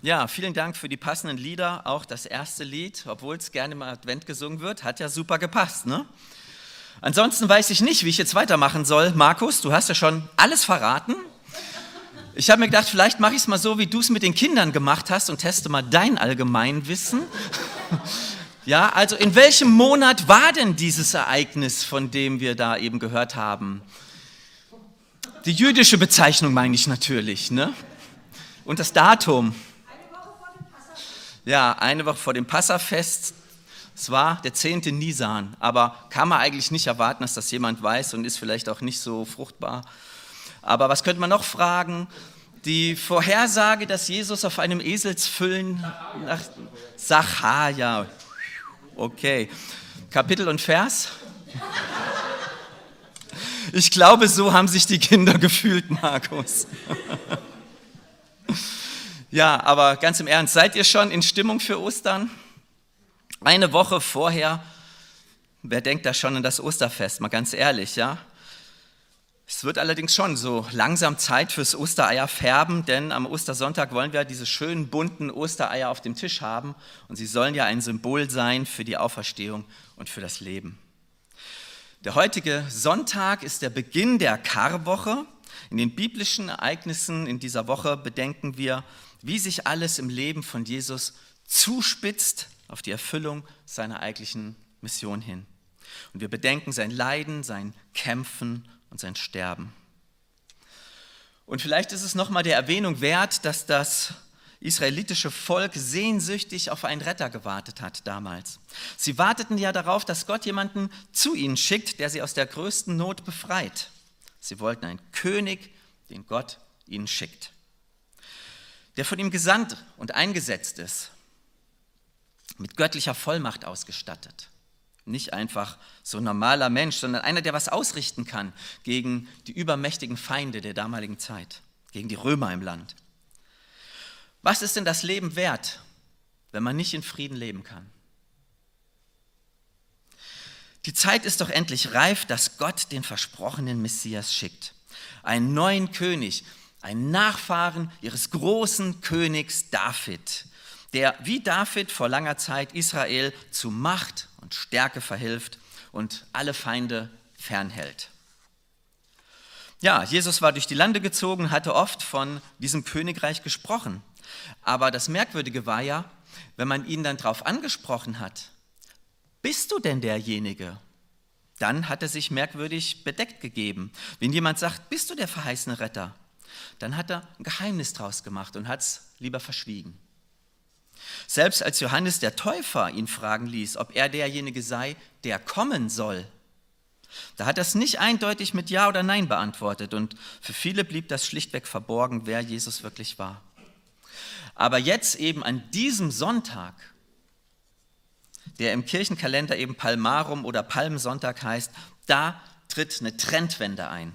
Ja, vielen Dank für die passenden Lieder. Auch das erste Lied, obwohl es gerne im Advent gesungen wird, hat ja super gepasst, ne? Ansonsten weiß ich nicht, wie ich jetzt weitermachen soll. Markus, du hast ja schon alles verraten. Ich habe mir gedacht, vielleicht mache ich es mal so, wie du es mit den Kindern gemacht hast und teste mal dein Allgemeinwissen. Ja, also in welchem Monat war denn dieses Ereignis, von dem wir da eben gehört haben? Die jüdische Bezeichnung meine ich natürlich, ne? Und das Datum. Eine Woche vor dem Passafest. Ja, eine Woche vor dem Passafest. Es war der 10. Nisan, aber kann man eigentlich nicht erwarten, dass das jemand weiß und ist vielleicht auch nicht so fruchtbar. Aber was könnte man noch fragen? Die Vorhersage, dass Jesus auf einem Eselsfüllen nach Sacharja. Okay. Kapitel und Vers? Ich glaube, so haben sich die Kinder gefühlt, Markus. Ja, aber ganz im Ernst, seid ihr schon in Stimmung für Ostern? Eine Woche vorher, wer denkt da schon an das Osterfest, mal ganz ehrlich, ja? Es wird allerdings schon so langsam Zeit fürs Ostereier färben, denn am Ostersonntag wollen wir diese schönen bunten Ostereier auf dem Tisch haben und sie sollen ja ein Symbol sein für die Auferstehung und für das Leben. Der heutige Sonntag ist der Beginn der Karwoche. In den biblischen Ereignissen in dieser Woche bedenken wir, wie sich alles im Leben von Jesus zuspitzt auf die Erfüllung seiner eigentlichen Mission hin. Und wir bedenken sein Leiden, sein Kämpfen und sein Sterben. Und vielleicht ist es nochmal der Erwähnung wert, dass das israelitische Volk sehnsüchtig auf einen Retter gewartet hat damals. Sie warteten ja darauf, dass Gott jemanden zu ihnen schickt, der sie aus der größten Not befreit. Sie wollten einen König, den Gott ihnen schickt, der von ihm gesandt und eingesetzt ist, mit göttlicher Vollmacht ausgestattet. Nicht einfach so ein normaler Mensch, sondern einer, der was ausrichten kann gegen die übermächtigen Feinde der damaligen Zeit, gegen die Römer im Land. Was ist denn das Leben wert, wenn man nicht in Frieden leben kann? Die Zeit ist doch endlich reif, dass Gott den versprochenen Messias schickt. Einen neuen König, einen Nachfahren ihres großen Königs David, der wie David vor langer Zeit Israel zu Macht und Stärke verhilft und alle Feinde fernhält. Ja, Jesus war durch die Lande gezogen, hatte oft von diesem Königreich gesprochen. Aber das Merkwürdige war ja, wenn man ihn dann darauf angesprochen hat, bist du denn derjenige? Dann hat er sich merkwürdig bedeckt gegeben. Wenn jemand sagt, bist du der verheißene Retter? Dann hat er ein Geheimnis draus gemacht und hat es lieber verschwiegen. Selbst als Johannes der Täufer ihn fragen ließ, ob er derjenige sei, der kommen soll, da hat er es nicht eindeutig mit Ja oder Nein beantwortet und für viele blieb das schlichtweg verborgen, wer Jesus wirklich war. Aber jetzt eben an diesem Sonntag, der im Kirchenkalender eben Palmarum oder Palmsonntag heißt, da tritt eine Trendwende ein.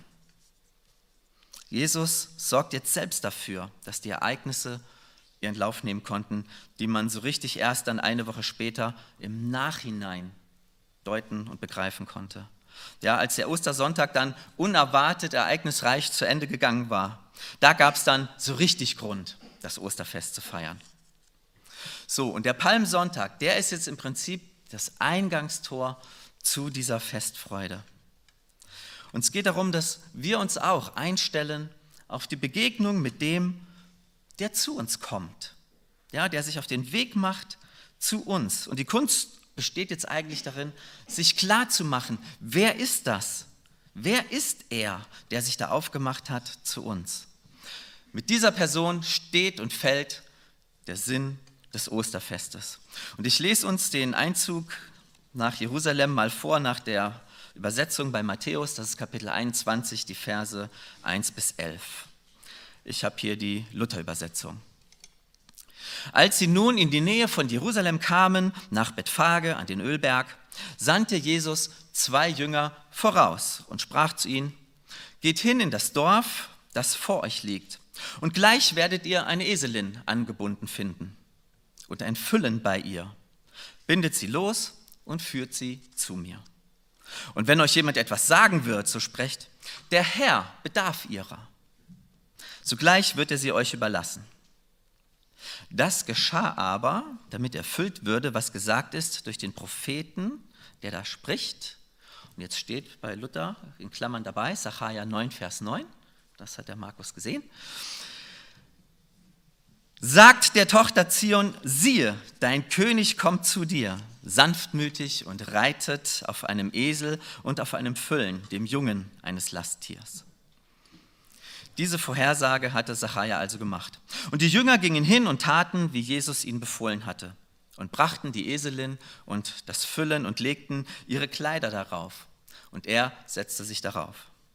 Jesus sorgt jetzt selbst dafür, dass die Ereignisse ihren Lauf nehmen konnten, die man so richtig erst dann eine Woche später im Nachhinein deuten und begreifen konnte. Ja, als der Ostersonntag dann unerwartet ereignisreich zu Ende gegangen war, da gab es dann so richtig Grund, das Osterfest zu feiern. So, und der Palmsonntag, der ist jetzt im Prinzip das Eingangstor zu dieser Festfreude. Und es geht darum, dass wir uns auch einstellen auf die Begegnung mit dem, der zu uns kommt, ja, der sich auf den Weg macht zu uns. Und die Kunst besteht jetzt eigentlich darin, sich klarzumachen, wer ist das? Wer ist er, der sich da aufgemacht hat zu uns? Mit dieser Person steht und fällt der Sinn des Osterfestes. Und ich lese uns den Einzug nach Jerusalem mal vor, nach der Übersetzung bei Matthäus, das ist Kapitel 21, die Verse 1 bis 11. Ich habe hier die Luther-Übersetzung. Als sie nun in die Nähe von Jerusalem kamen, nach Bethphage an den Ölberg, sandte Jesus 2 Jünger voraus und sprach zu ihnen, geht hin in das Dorf, das vor euch liegt, und gleich werdet ihr eine Eselin angebunden finden und ein Füllen bei ihr. Bindet sie los und führt sie zu mir. Und wenn euch jemand etwas sagen wird, so sprecht, der Herr bedarf ihrer. Sogleich wird er sie euch überlassen. Das geschah aber, damit erfüllt würde, was gesagt ist durch den Propheten, der da spricht. Und jetzt steht bei Luther in Klammern dabei, Sacharja 9, Vers 9, das hat der Markus gesehen. Sagt der Tochter Zion, siehe, dein König kommt zu dir, sanftmütig und reitet auf einem Esel und auf einem Füllen, dem Jungen eines Lasttiers. Diese Vorhersage hatte Sacharja also gemacht. Und die Jünger gingen hin und taten, wie Jesus ihnen befohlen hatte, und brachten die Eselin und das Füllen und legten ihre Kleider darauf. Und er setzte sich darauf.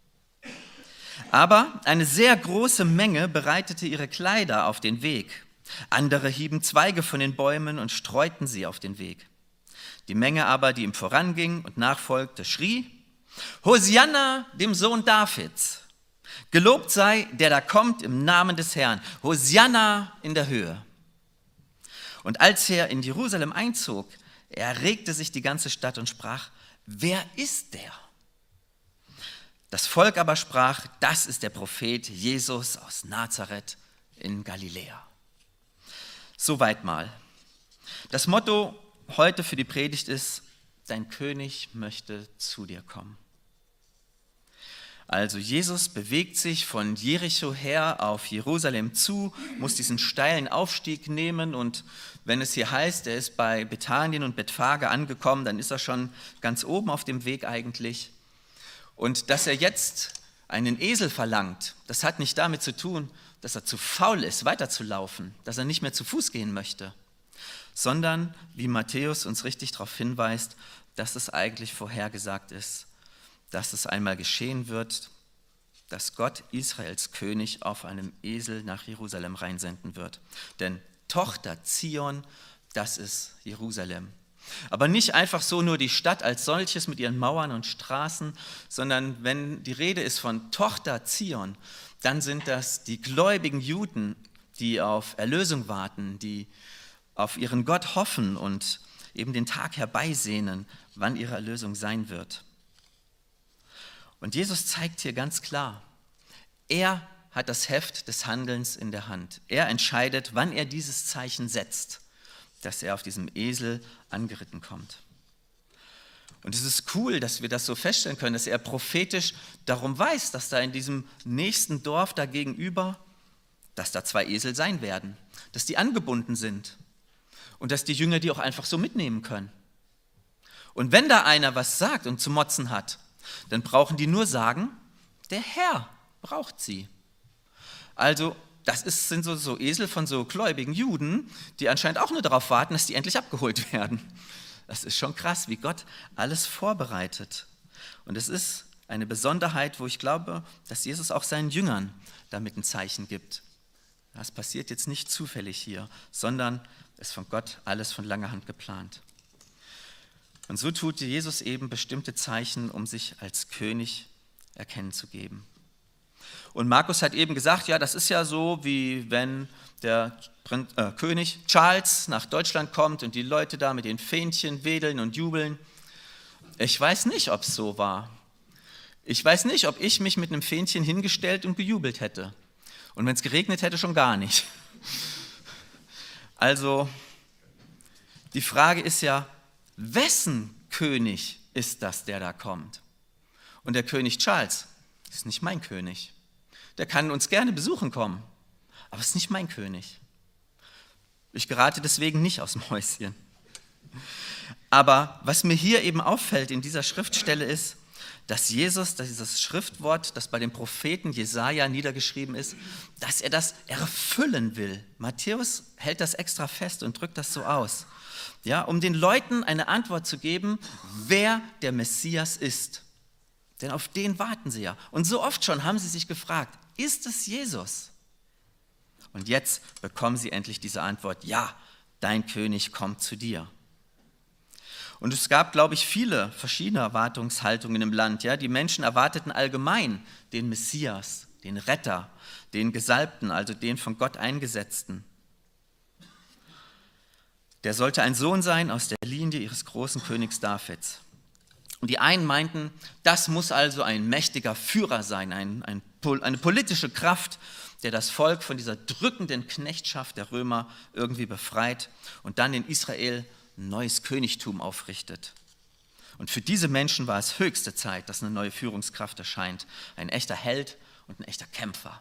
Aber eine sehr große Menge bereitete ihre Kleider auf den Weg. Andere hieben Zweige von den Bäumen und streuten sie auf den Weg. Die Menge aber, die ihm voranging und nachfolgte, schrie, Hosianna, dem Sohn Davids! Gelobt sei, der da kommt im Namen des Herrn. Hosianna in der Höhe. Und als er in Jerusalem einzog, erregte sich die ganze Stadt und sprach, wer ist der? Das Volk aber sprach, das ist der Prophet Jesus aus Nazareth in Galiläa. Soweit mal. Das Motto heute für die Predigt ist, dein König möchte zu dir kommen. Also Jesus bewegt sich von Jericho her auf Jerusalem zu, muss diesen steilen Aufstieg nehmen und wenn es hier heißt, er ist bei Bethanien und Bethphage angekommen, dann ist er schon ganz oben auf dem Weg eigentlich. Und dass er jetzt einen Esel verlangt, das hat nicht damit zu tun, dass er zu faul ist, weiterzulaufen, dass er nicht mehr zu Fuß gehen möchte, sondern, wie Matthäus uns richtig darauf hinweist, dass es eigentlich vorhergesagt ist, dass es einmal geschehen wird, dass Gott Israels König auf einem Esel nach Jerusalem reinsenden wird. Denn Tochter Zion, das ist Jerusalem. Aber nicht einfach so nur die Stadt als solches mit ihren Mauern und Straßen, sondern wenn die Rede ist von Tochter Zion, dann sind das die gläubigen Juden, die auf Erlösung warten, die auf ihren Gott hoffen und eben den Tag herbeisehnen, wann ihre Erlösung sein wird. Und Jesus zeigt hier ganz klar, er hat das Heft des Handelns in der Hand. Er entscheidet, wann er dieses Zeichen setzt, dass er auf diesem Esel angeritten kommt. Und es ist cool, dass wir das so feststellen können, dass er prophetisch darum weiß, dass da in diesem nächsten Dorf da gegenüber, dass da 2 Esel sein werden, dass die angebunden sind und dass die Jünger die auch einfach so mitnehmen können. Und wenn da einer was sagt und zu motzen hat, dann brauchen die nur sagen, der Herr braucht sie. Also sind so Esel von so gläubigen Juden, die anscheinend auch nur darauf warten, dass die endlich abgeholt werden. Das ist schon krass, wie Gott alles vorbereitet. Und es ist eine Besonderheit, wo ich glaube, dass Jesus auch seinen Jüngern damit ein Zeichen gibt. Das passiert jetzt nicht zufällig hier, sondern ist von Gott alles von langer Hand geplant. Und so tut Jesus eben bestimmte Zeichen, um sich als König erkennen zu geben. Und Markus hat eben gesagt, ja, das ist ja so, wie wenn der König Charles nach Deutschland kommt und die Leute da mit den Fähnchen wedeln und jubeln. Ich weiß nicht, ob es so war. Ich weiß nicht, ob ich mich mit einem Fähnchen hingestellt und gejubelt hätte. Und wenn es geregnet hätte, schon gar nicht. Also, die Frage ist ja, wessen König ist das, der da kommt? Und der König Charles ist nicht mein König. Der kann uns gerne besuchen kommen, aber es ist nicht mein König. Ich gerate deswegen nicht aus dem Häuschen. Aber was mir hier eben auffällt in dieser Schriftstelle ist, dass Jesus, dieses Schriftwort, das bei dem Propheten Jesaja niedergeschrieben ist, dass er das erfüllen will. Matthäus hält das extra fest und drückt das so aus, ja, um den Leuten eine Antwort zu geben, wer der Messias ist. Denn auf den warten sie ja. Und so oft schon haben sie sich gefragt, ist es Jesus? Und jetzt bekommen sie endlich diese Antwort, ja, dein König kommt zu dir. Und es gab, glaube ich, viele verschiedene Erwartungshaltungen im Land. Ja? Die Menschen erwarteten allgemein den Messias, den Retter, den Gesalbten, also den von Gott Eingesetzten. Der sollte ein Sohn sein aus der Linie ihres großen Königs Davids. Und die einen meinten, das muss also ein mächtiger Führer sein, eine politische Kraft, der das Volk von dieser drückenden Knechtschaft der Römer irgendwie befreit und dann in Israel ein neues Königtum aufrichtet. Und für diese Menschen war es höchste Zeit, dass eine neue Führungskraft erscheint, ein echter Held und ein echter Kämpfer.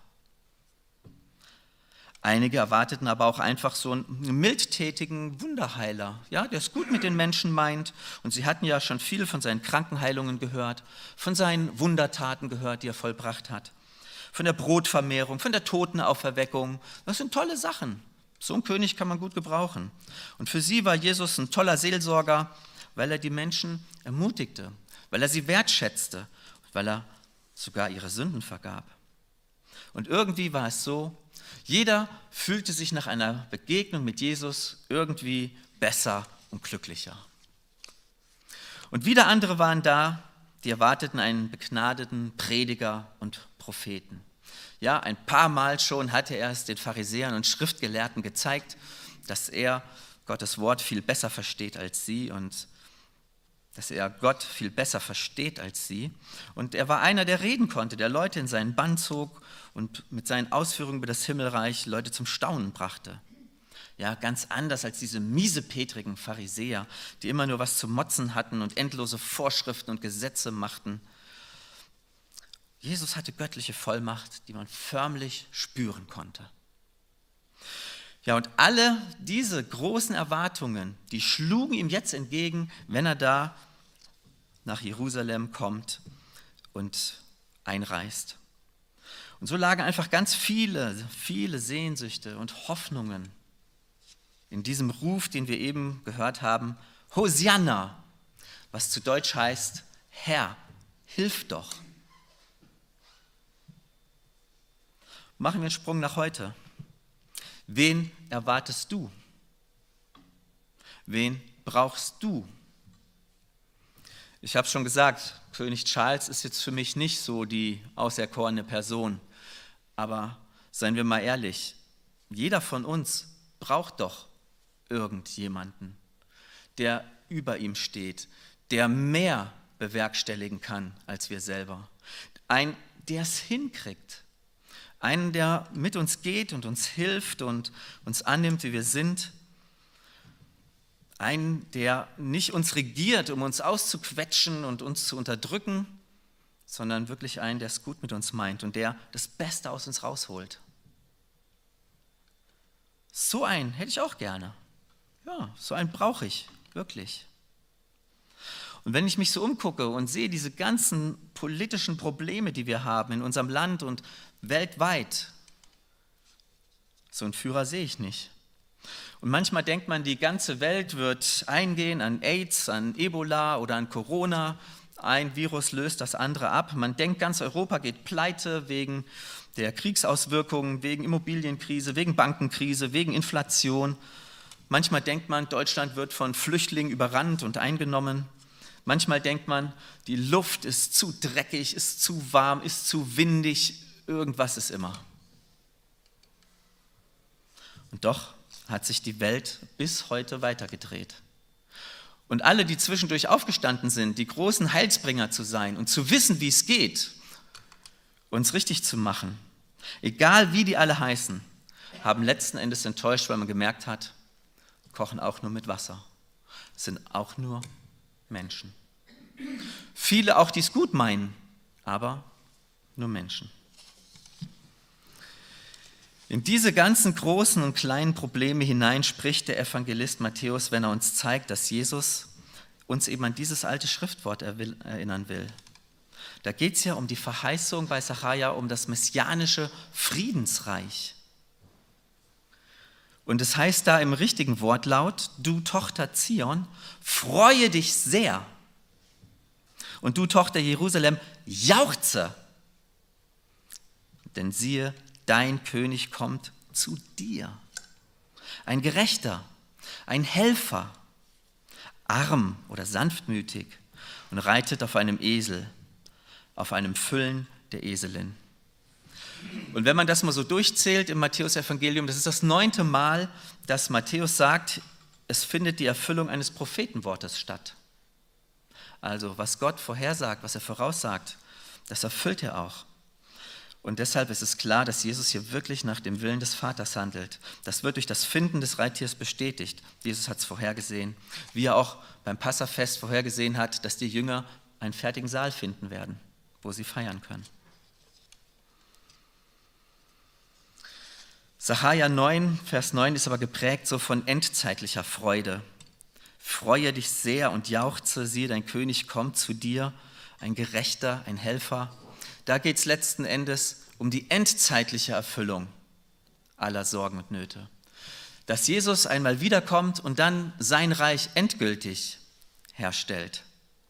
Einige erwarteten aber auch einfach so einen mildtätigen Wunderheiler, ja, der es gut mit den Menschen meint. Und sie hatten ja schon viel von seinen Krankenheilungen gehört, von seinen Wundertaten gehört, die er vollbracht hat, von der Brotvermehrung, von der Totenauferweckung. Das sind tolle Sachen. So einen König kann man gut gebrauchen. Und für sie war Jesus ein toller Seelsorger, weil er die Menschen ermutigte, weil er sie wertschätzte, weil er sogar ihre Sünden vergab. Und irgendwie war es so, jeder fühlte sich nach einer Begegnung mit Jesus irgendwie besser und glücklicher. Und wieder andere waren da, die erwarteten einen begnadeten Prediger und Propheten. Ja, ein paar Mal schon hatte er es den Pharisäern und Schriftgelehrten gezeigt, dass er Gottes Wort viel besser versteht als sie und dass er Gott viel besser versteht als sie. Und er war einer, der reden konnte, der Leute in seinen Bann zog und mit seinen Ausführungen über das Himmelreich Leute zum Staunen brachte. Ja, ganz anders als diese miesepetrigen Pharisäer, die immer nur was zu motzen hatten und endlose Vorschriften und Gesetze machten. Jesus hatte göttliche Vollmacht, die man förmlich spüren konnte. Ja, und alle diese großen Erwartungen, die schlugen ihm jetzt entgegen, wenn er da nach Jerusalem kommt und einreist. Und so lagen einfach ganz viele Sehnsüchte und Hoffnungen in diesem Ruf, den wir eben gehört haben, Hosianna, was zu Deutsch heißt, Herr, hilf doch. Machen wir einen Sprung nach heute. Wen erwartest du? Wen brauchst du? Ich habe schon gesagt, König Charles ist jetzt für mich nicht so die auserkorene Person. Aber seien wir mal ehrlich, jeder von uns braucht doch irgendjemanden, der über ihm steht, der mehr bewerkstelligen kann als wir selber. Ein, der es hinkriegt. Einen, der mit uns geht und uns hilft und uns annimmt, wie wir sind. Einen, der nicht uns regiert, um uns auszuquetschen und uns zu unterdrücken, sondern wirklich einen, der es gut mit uns meint und der das Beste aus uns rausholt. So einen hätte ich auch gerne. Ja, so einen brauche ich, wirklich. Und wenn ich mich so umgucke und sehe diese ganzen politischen Probleme, die wir haben in unserem Land und weltweit, so einen Führer sehe ich nicht. Und manchmal denkt man, die ganze Welt wird eingehen an AIDS, an Ebola oder an Corona. Ein Virus löst das andere ab. Man denkt, ganz Europa geht pleite wegen der Kriegsauswirkungen, wegen Immobilienkrise, wegen Bankenkrise, wegen Inflation. Manchmal denkt man, Deutschland wird von Flüchtlingen überrannt und eingenommen. Manchmal denkt man, die Luft ist zu dreckig, ist zu warm, ist zu windig, irgendwas ist immer. Und doch hat sich die Welt bis heute weitergedreht. Und alle, die zwischendurch aufgestanden sind, die großen Heilsbringer zu sein und zu wissen, wie es geht, uns richtig zu machen, egal wie die alle heißen, haben letzten Endes enttäuscht, weil man gemerkt hat, kochen auch nur mit Wasser, sind auch nur Menschen. Viele auch, die es gut meinen, aber nur Menschen. In diese ganzen großen und kleinen Probleme hinein spricht der Evangelist Matthäus, wenn er uns zeigt, dass Jesus uns eben an dieses alte Schriftwort erinnern will. Da geht es ja um die Verheißung bei Sacharja, um das messianische Friedensreich. Und es heißt da im richtigen Wortlaut, du Tochter Zion, freue dich sehr. Und du Tochter Jerusalem, jauchze. Denn siehe, dein König kommt zu dir. Ein Gerechter, ein Helfer, arm oder sanftmütig und reitet auf einem Esel, auf einem Füllen der Eselin. Und wenn man das mal so durchzählt im Matthäus-Evangelium, das ist das 9. Mal, dass Matthäus sagt, es findet die Erfüllung eines Prophetenwortes statt. Also was Gott vorhersagt, was er voraussagt, das erfüllt er auch. Und deshalb ist es klar, dass Jesus hier wirklich nach dem Willen des Vaters handelt. Das wird durch das Finden des Reittiers bestätigt. Jesus hat es vorhergesehen, wie er auch beim Passafest vorhergesehen hat, dass die Jünger einen fertigen Saal finden werden, wo sie feiern können. Sacharja 9, Vers 9 ist aber geprägt so von endzeitlicher Freude. Freue dich sehr und jauchze, siehe, dein König kommt zu dir, ein Gerechter, ein Helfer. Da geht es letzten Endes um die endzeitliche Erfüllung aller Sorgen und Nöte. Dass Jesus einmal wiederkommt und dann sein Reich endgültig herstellt.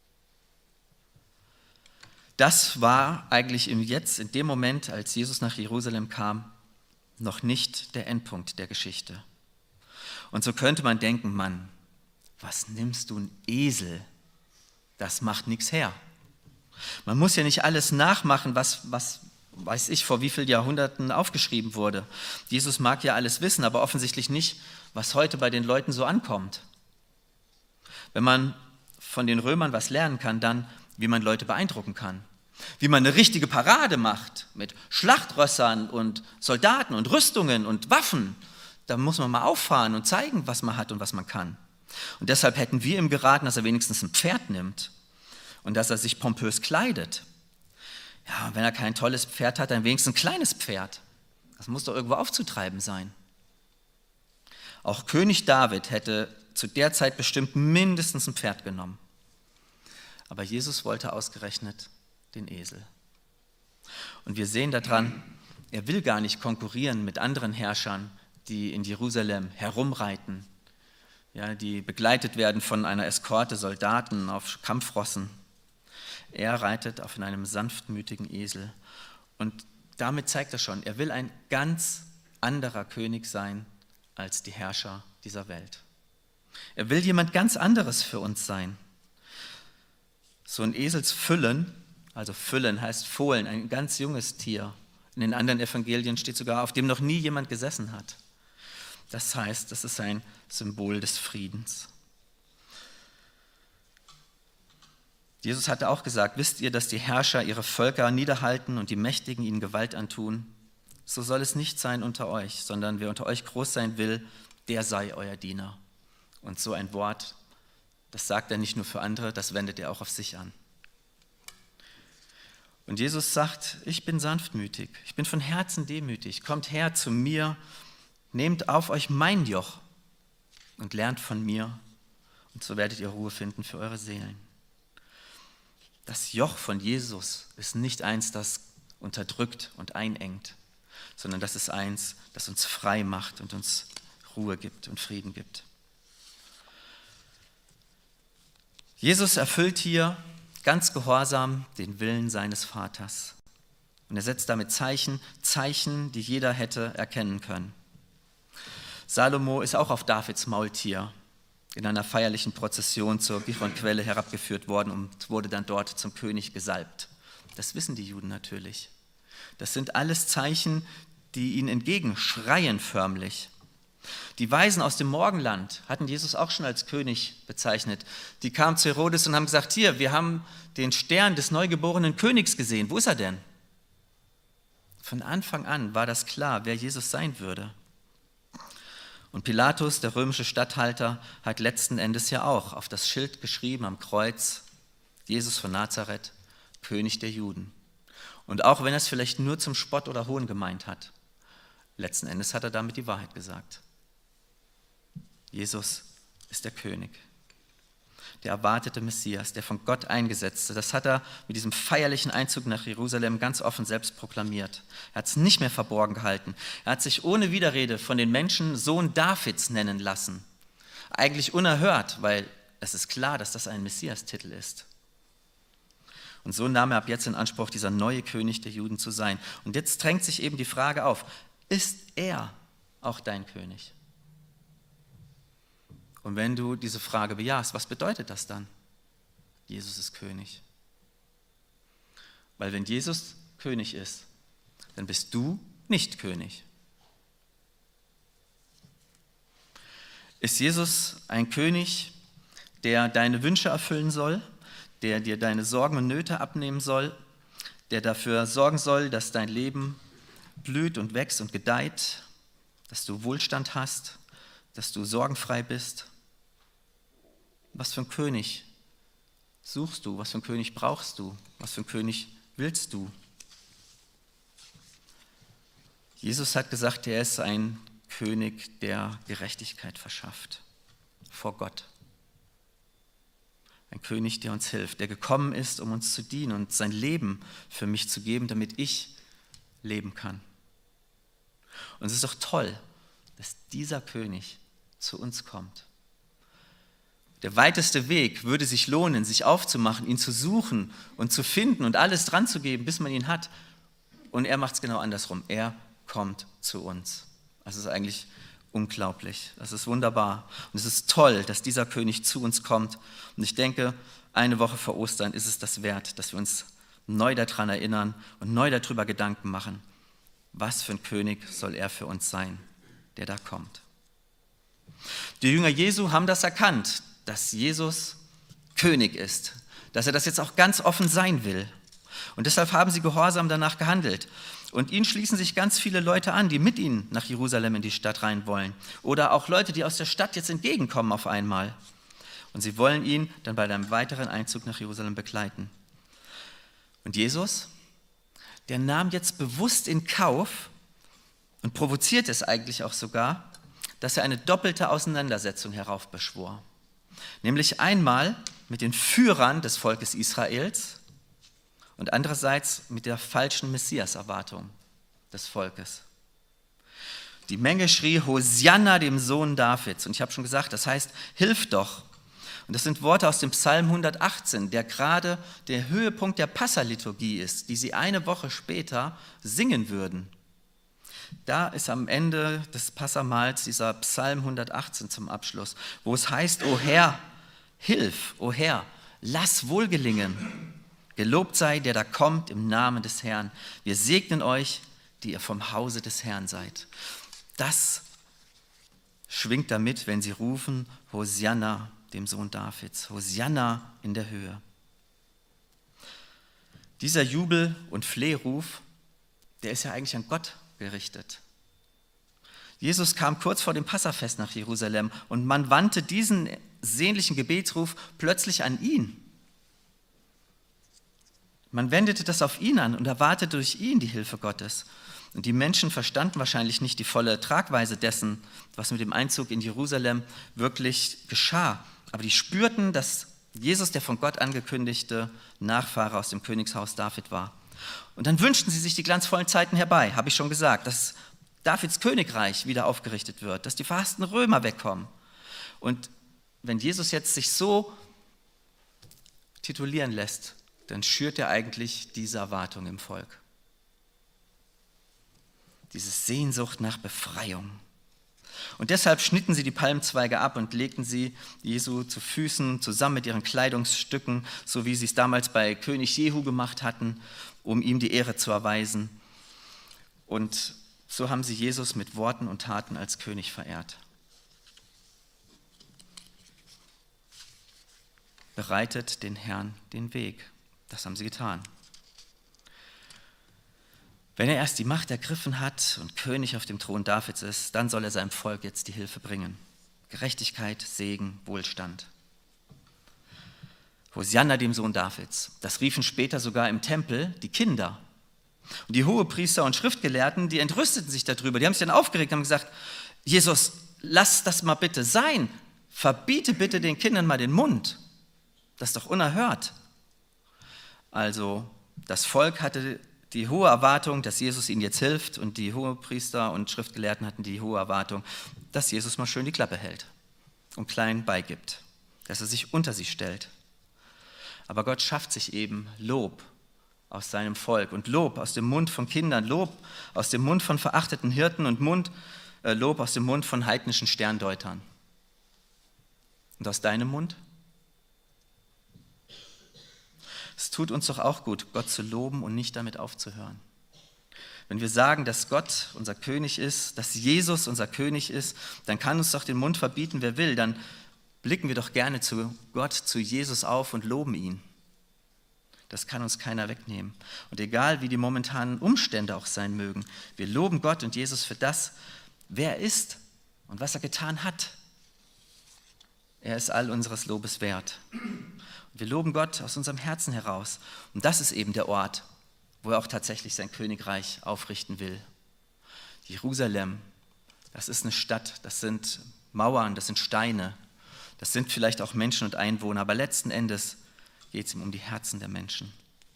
Das war eigentlich jetzt, in dem Moment, als Jesus nach Jerusalem kam, noch nicht der Endpunkt der Geschichte. Und so könnte man denken, Mann, was nimmst du einen Esel? Das macht nichts her. Man muss ja nicht alles nachmachen, was weiß ich, vor wie vielen Jahrhunderten aufgeschrieben wurde. Jesus mag ja alles wissen, aber offensichtlich nicht, was heute bei den Leuten so ankommt. Wenn man von den Römern was lernen kann, dann, wie man Leute beeindrucken kann. Wie man eine richtige Parade macht mit Schlachtrössern und Soldaten und Rüstungen und Waffen. Da muss man mal auffahren und zeigen, was man hat und was man kann. Und deshalb hätten wir ihm geraten, dass er wenigstens ein Pferd nimmt und dass er sich pompös kleidet. Ja, und wenn er kein tolles Pferd hat, dann wenigstens ein kleines Pferd. Das muss doch irgendwo aufzutreiben sein. Auch König David hätte zu der Zeit bestimmt mindestens ein Pferd genommen. Aber Jesus wollte ausgerechnet den Esel. Und wir sehen daran, er will gar nicht konkurrieren mit anderen Herrschern, die in Jerusalem herumreiten, ja, die begleitet werden von einer Eskorte Soldaten auf Kampfrossen. Er reitet auf einem sanftmütigen Esel. Und damit zeigt er schon, er will ein ganz anderer König sein als die Herrscher dieser Welt. Er will jemand ganz anderes für uns sein. So ein Eselsfüllen, also Füllen heißt Fohlen, ein ganz junges Tier. In den anderen Evangelien steht sogar, auf dem noch nie jemand gesessen hat. Das heißt, das ist ein Symbol des Friedens. Jesus hatte auch gesagt, wisst ihr, dass die Herrscher ihre Völker niederhalten und die Mächtigen ihnen Gewalt antun? So soll es nicht sein unter euch, sondern wer unter euch groß sein will, der sei euer Diener. Und so ein Wort, das sagt er nicht nur für andere, das wendet er auch auf sich an. Und Jesus sagt, ich bin sanftmütig, ich bin von Herzen demütig, kommt her zu mir, nehmt auf euch mein Joch und lernt von mir, und so werdet ihr Ruhe finden für eure Seelen. Das Joch von Jesus ist nicht eins, das unterdrückt und einengt, sondern das ist eins, das uns frei macht und uns Ruhe gibt und Frieden gibt. Jesus erfüllt hier ganz gehorsam den Willen seines Vaters. Und er setzt damit Zeichen, die jeder hätte erkennen können. Salomo ist auch auf Davids Maultier in einer feierlichen Prozession zur Gihon-Quelle herabgeführt worden und wurde dann dort zum König gesalbt. Das wissen die Juden natürlich. Das sind alles Zeichen, die ihnen entgegenschreien förmlich. Die Weisen aus dem Morgenland hatten Jesus auch schon als König bezeichnet. Die kamen zu Herodes und haben gesagt, hier, wir haben den Stern des neugeborenen Königs gesehen. Wo ist er denn? Von Anfang an war das klar, wer Jesus sein würde. Und Pilatus, der römische Statthalter, hat letzten Endes ja auch auf das Schild geschrieben am Kreuz, Jesus von Nazareth, König der Juden. Und auch wenn er es vielleicht nur zum Spott oder Hohn gemeint hat, letzten Endes hat er damit die Wahrheit gesagt. Jesus ist der König, der erwartete Messias, der von Gott eingesetzte. Das hat er mit diesem feierlichen Einzug nach Jerusalem ganz offen selbst proklamiert. Er hat es nicht mehr verborgen gehalten. Er hat sich ohne Widerrede von den Menschen Sohn Davids nennen lassen. Eigentlich unerhört, weil es ist klar, dass das ein Messias-Titel ist. Und so nahm er ab jetzt in Anspruch, dieser neue König der Juden zu sein. Und jetzt drängt sich eben die Frage auf, ist er auch dein König? Und wenn du diese Frage bejahst, was bedeutet das dann? Jesus ist König. Weil wenn Jesus König ist, dann bist du nicht König. Ist Jesus ein König, der deine Wünsche erfüllen soll, der dir deine Sorgen und Nöte abnehmen soll, der dafür sorgen soll, dass dein Leben blüht und wächst und gedeiht, dass du Wohlstand hast, dass du sorgenfrei bist. Was für einen König suchst du? Was für einen König brauchst du? Was für einen König willst du? Jesus hat gesagt, er ist ein König, der Gerechtigkeit verschafft vor Gott. Ein König, der uns hilft, der gekommen ist, um uns zu dienen und sein Leben für mich zu geben, damit ich leben kann. Und es ist doch toll, dass dieser König zu uns kommt. Der weiteste Weg würde sich lohnen, sich aufzumachen, ihn zu suchen und zu finden und alles dran zu geben, bis man ihn hat. Und er macht es genau andersrum. Er kommt zu uns. Das ist eigentlich unglaublich. Das ist wunderbar. Und es ist toll, dass dieser König zu uns kommt. Und ich denke, eine Woche vor Ostern ist es das wert, dass wir uns neu daran erinnern und neu darüber Gedanken machen. Was für ein König soll er für uns sein, der da kommt? Die Jünger Jesu haben das erkannt, dass Jesus König ist, dass er das jetzt auch ganz offen sein will. Und deshalb haben sie gehorsam danach gehandelt. Und ihnen schließen sich ganz viele Leute an, die mit ihnen nach Jerusalem in die Stadt rein wollen. Oder auch Leute, die aus der Stadt jetzt entgegenkommen auf einmal. Und sie wollen ihn dann bei einem weiteren Einzug nach Jerusalem begleiten. Und Jesus, der nahm jetzt bewusst in Kauf und provoziert es eigentlich auch sogar, dass er eine doppelte Auseinandersetzung heraufbeschwor. Nämlich einmal mit den Führern des Volkes Israels und andererseits mit der falschen Messias-Erwartung des Volkes. Die Menge schrie, Hosianna dem Sohn Davids. Und ich habe schon gesagt, das heißt, hilf doch. Und das sind Worte aus dem Psalm 118, der gerade der Höhepunkt der Passaliturgie ist, die sie eine Woche später singen würden. Da ist am Ende des Passamahls dieser Psalm 118 zum Abschluss, wo es heißt, O Herr, hilf, o Herr, lass wohl gelingen. Gelobt sei, der da kommt im Namen des Herrn. Wir segnen euch, die ihr vom Hause des Herrn seid. Das schwingt damit, wenn sie rufen, Hosianna, dem Sohn Davids. Hosianna in der Höhe. Dieser Jubel- und Flehruf, der ist ja eigentlich an Gott gerichtet. Jesus kam kurz vor dem Passafest nach Jerusalem und man wandte diesen sehnlichen Gebetsruf plötzlich an ihn. Man wendete das auf ihn an und erwartete durch ihn die Hilfe Gottes. Und die Menschen verstanden wahrscheinlich nicht die volle Tragweise dessen, was mit dem Einzug in Jerusalem wirklich geschah. Aber die spürten, dass Jesus der von Gott angekündigte Nachfahre aus dem Königshaus David war. Und dann wünschten sie sich die glanzvollen Zeiten herbei, habe ich schon gesagt, dass Davids Königreich wieder aufgerichtet wird, dass die verhassten Römer wegkommen. Und wenn Jesus jetzt sich so titulieren lässt, dann schürt er eigentlich diese Erwartung im Volk. Diese Sehnsucht nach Befreiung. Und deshalb schnitten sie die Palmzweige ab und legten sie Jesu zu Füßen zusammen mit ihren Kleidungsstücken, so wie sie es damals bei König Jehu gemacht hatten, um ihm die Ehre zu erweisen. Und so haben sie Jesus mit Worten und Taten als König verehrt. Bereitet den Herrn den Weg. Das haben sie getan. Wenn er erst die Macht ergriffen hat und König auf dem Thron Davids ist, dann soll er seinem Volk jetzt die Hilfe bringen. Gerechtigkeit, Segen, Wohlstand. Hosianna dem Sohn Davids. Das riefen später sogar im Tempel die Kinder. Und die Hohepriester und Schriftgelehrten, die entrüsteten sich darüber. Die haben sich dann aufgeregt und haben gesagt, Jesus, lass das mal bitte sein. Verbiete bitte den Kindern mal den Mund. Das ist doch unerhört. Also das Volk hatte die hohe Erwartung, dass Jesus ihnen jetzt hilft und die Hohepriester und Schriftgelehrten hatten die hohe Erwartung, dass Jesus mal schön die Klappe hält und klein beigibt, dass er sich unter sie stellt. Aber Gott schafft sich eben Lob aus seinem Volk und Lob aus dem Mund von Kindern, Lob aus dem Mund von verachteten Hirten und Lob aus dem Mund von heidnischen Sterndeutern. Und aus deinem Mund? Es tut uns doch auch gut, Gott zu loben und nicht damit aufzuhören. Wenn wir sagen, dass Gott unser König ist, dass Jesus unser König ist, dann kann uns doch den Mund verbieten, wer will. Dann blicken wir doch gerne zu Gott, zu Jesus auf und loben ihn. Das kann uns keiner wegnehmen. Und egal, wie die momentanen Umstände auch sein mögen, wir loben Gott und Jesus für das, wer er ist und was er getan hat. Er ist all unseres Lobes wert. Und wir loben Gott aus unserem Herzen heraus. Und das ist eben der Ort, wo er auch tatsächlich sein Königreich aufrichten will. Jerusalem, das ist eine Stadt, das sind Mauern, das sind Steine, das sind vielleicht auch Menschen und Einwohner, aber letzten Endes geht es ihm um die Herzen der Menschen.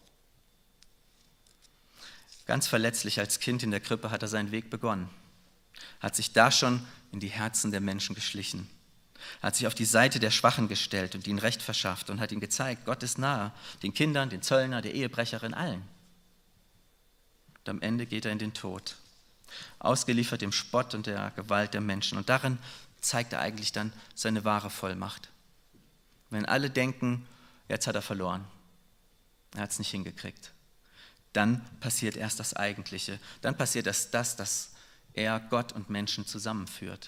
Ganz verletzlich als Kind in der Krippe hat er seinen Weg begonnen, hat sich da schon in die Herzen der Menschen geschlichen, hat sich auf die Seite der Schwachen gestellt und ihnen Recht verschafft und hat ihnen gezeigt, Gott ist nahe, den Kindern, den Zöllner, der Ehebrecherin, allen. Und am Ende geht er in den Tod, ausgeliefert dem Spott und der Gewalt der Menschen. Und darin zeigt er eigentlich dann seine wahre Vollmacht. Wenn alle denken, jetzt hat er verloren, er hat es nicht hingekriegt, dann passiert erst das Eigentliche. Dann passiert erst das, dass er Gott und Menschen zusammenführt.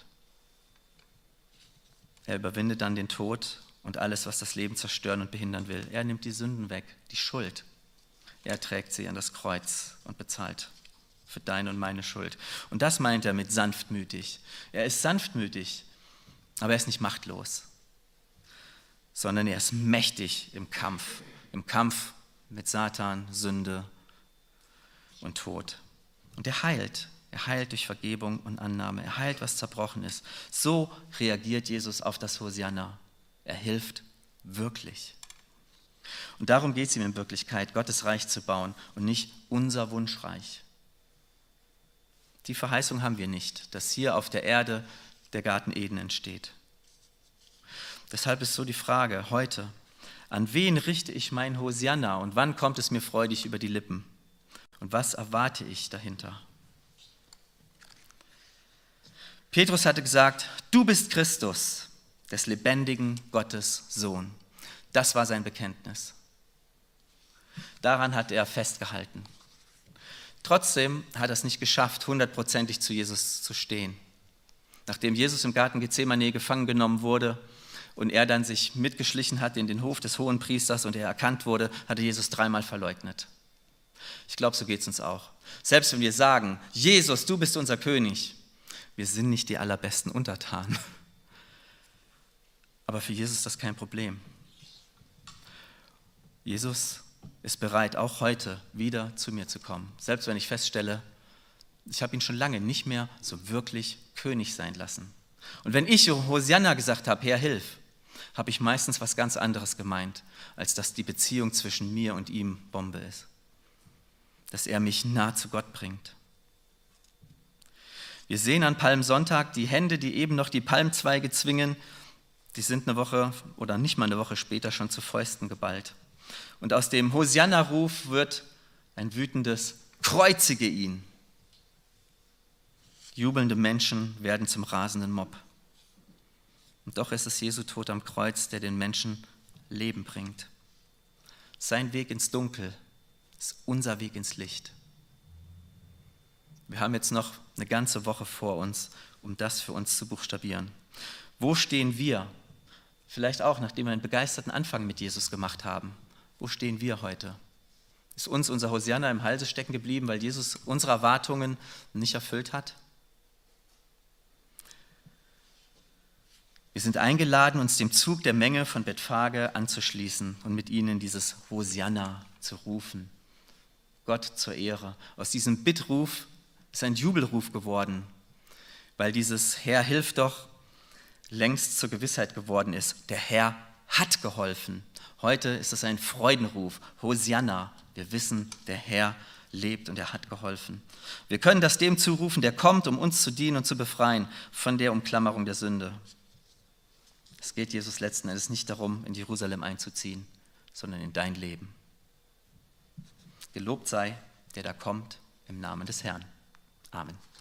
Er überwindet dann den Tod und alles, was das Leben zerstören und behindern will. Er nimmt die Sünden weg, die Schuld. Er trägt sie an das Kreuz und bezahlt für deine und meine Schuld. Und das meint er mit sanftmütig. Er ist sanftmütig, aber er ist nicht machtlos, sondern er ist mächtig im Kampf mit Satan, Sünde und Tod. Und er heilt durch Vergebung und Annahme. Er heilt, was zerbrochen ist. So reagiert Jesus auf das Hosianna. Er hilft wirklich. Und darum geht es ihm in Wirklichkeit, Gottes Reich zu bauen und nicht unser Wunschreich. Die Verheißung haben wir nicht, dass hier auf der Erde der Garten Eden entsteht. Deshalb ist so die Frage heute, an wen richte ich mein Hosianna und wann kommt es mir freudig über die Lippen? Und was erwarte ich dahinter? Petrus hatte gesagt, du bist Christus, des lebendigen Gottes Sohn. Das war sein Bekenntnis. Daran hat er festgehalten. Trotzdem hat er es nicht geschafft, 100%ig zu Jesus zu stehen. Nachdem Jesus im Garten Gethsemane gefangen genommen wurde und er dann sich mitgeschlichen hat in den Hof des Hohenpriesters und er erkannt wurde, hat er Jesus 3-mal verleugnet. Ich glaube, so geht es uns auch. Selbst wenn wir sagen, Jesus, du bist unser König, wir sind nicht die allerbesten Untertanen. Aber für Jesus ist das kein Problem. Jesus ist bereit, auch heute wieder zu mir zu kommen. Selbst wenn ich feststelle, ich habe ihn schon lange nicht mehr so wirklich König sein lassen. Und wenn ich Hosianna gesagt habe, Herr, hilf, habe ich meistens was ganz anderes gemeint, als dass die Beziehung zwischen mir und ihm Bombe ist. Dass er mich nah zu Gott bringt. Wir sehen an Palmsonntag die Hände, die eben noch die Palmzweige zwingen, die sind eine Woche oder nicht mal eine Woche später schon zu Fäusten geballt. Und aus dem Hosianna-Ruf wird ein wütendes Kreuzige ihn. Jubelnde Menschen werden zum rasenden Mob. Und doch ist es Jesu Tod am Kreuz, der den Menschen Leben bringt. Sein Weg ins Dunkel ist unser Weg ins Licht. Wir haben jetzt noch eine ganze Woche vor uns, um das für uns zu buchstabieren. Wo stehen wir? Vielleicht auch, nachdem wir einen begeisterten Anfang mit Jesus gemacht haben. Wo stehen wir heute? Ist uns unser Hosianna im Halse stecken geblieben, weil Jesus unsere Erwartungen nicht erfüllt hat? Wir sind eingeladen, uns dem Zug der Menge von Bethphage anzuschließen und mit ihnen dieses Hosianna zu rufen. Gott zur Ehre. Aus diesem Bittruf ist ein Jubelruf geworden, weil dieses Herr, hilf doch längst zur Gewissheit geworden ist. Der Herr hat geholfen. Heute ist es ein Freudenruf. Hosianna. Wir wissen, der Herr lebt und er hat geholfen. Wir können das dem zurufen, der kommt, um uns zu dienen und zu befreien von der Umklammerung der Sünde. Es geht Jesus letzten Endes nicht darum, in Jerusalem einzuziehen, sondern in dein Leben. Gelobt sei, der da kommt, im Namen des Herrn. Amen.